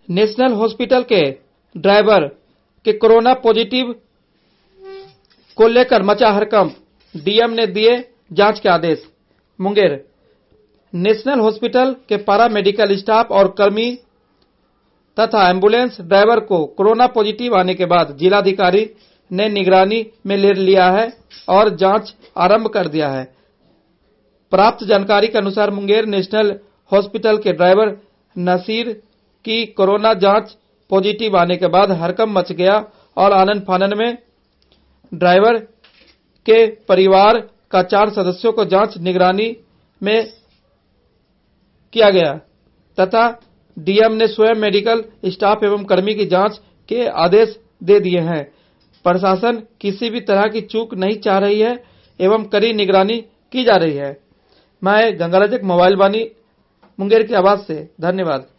National hospital के driver के corona positive को लेकर मचा हड़कंप, डीएम ने दिए जांच के आदेश। मुंगेर नेशनल हॉस्पिटल के पारा मेडिकल स्टाफ और कर्मी तथा एम्बुलेंस ड्राइवर को कोरोना पॉजिटिव आने के बाद जिलाधिकारी ने निगरानी में ले लिया है और जांच आरंभ कर दिया है। प्राप्त जानकारी के अनुसार मुंगेर नेशनल हॉस्पिटल के ड्राइवर नसीर की कोरोना जांच पॉजिटिव आने के बाद हड़कंप मच गया और आनन फानन में ड्राइवर के परिवार का 4 सदस्यों को जांच निगरानी में किया गया तथा डीएम ने स्वयं मेडिकल स्टाफ एवं कर्मी की जांच के आदेश दे दिए हैं। प्रशासन किसी भी तरह की चूक नहीं चाह रही है एवं कड़ी निगरानी की जा रही है। मैं गंगाराजक मोबाइल बानी मुंगेर की आवाज से धन्यवाद।